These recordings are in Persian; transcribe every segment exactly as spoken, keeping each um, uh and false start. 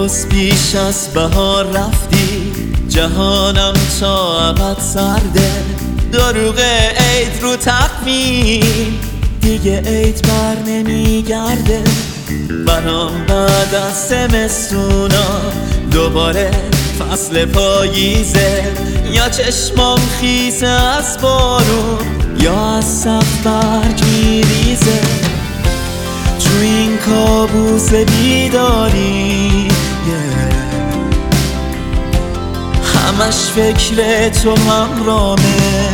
درست پیش از بهار رفتی، جهانم تا ابد سرده. دروغ عید رو تخمین، دیگه عید بر نمیگرده. برام بعد از زمستونا دوباره فصل پاییزه. یا چشمام خیسه از بارون، یا از سقف برگ میریزه. تو این کابوس بیداری yeah. همش فکر تو همرامه.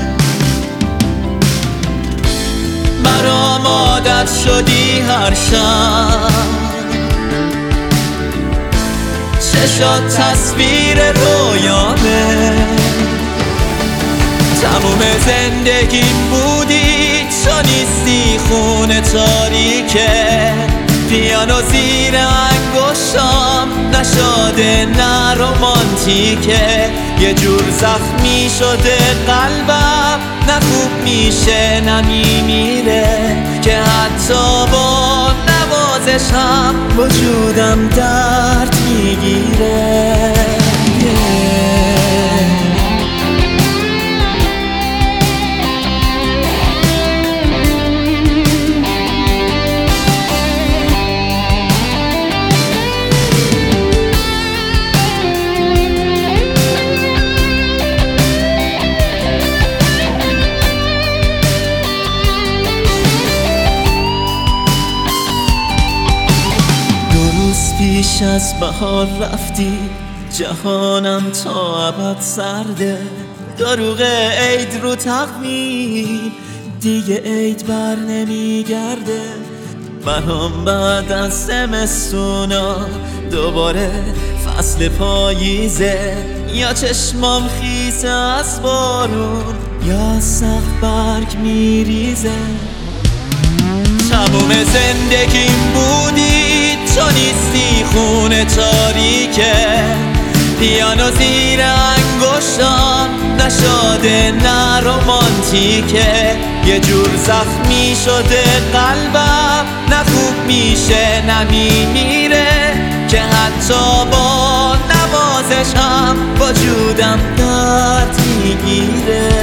برام عادت شدی هر شب، چشات تصویر رویامه. تموم زندگیم بودی، تو نیستی خونه تاریکه. پیانو زیر انگشتام نشده نه رومانتیکه. یه جور زخمی شده قلبم، نه خوب میشه نه میمیره. که حتی با نوازشم وجودم درد میگیره yeah. پیش از بهار رفتی، جهانم تا ابد سرده. دروغ عید رو تخمین، دیگه عید بر نمیگرده. برام بعد از زمستونا دوباره فصل پاییزه. یا چشمام خیسه از بارون، یا سقف برگ میریزه. تموم زندگیم بودی، تو نیستی خونه تاریکه. پیانو زیر انگشتام نشده نه رومانتیکه. یه جور زخمی شده قلبم، نه خوب میشه نه میمیره. که حتی با نوازشم وجودم درد میگیره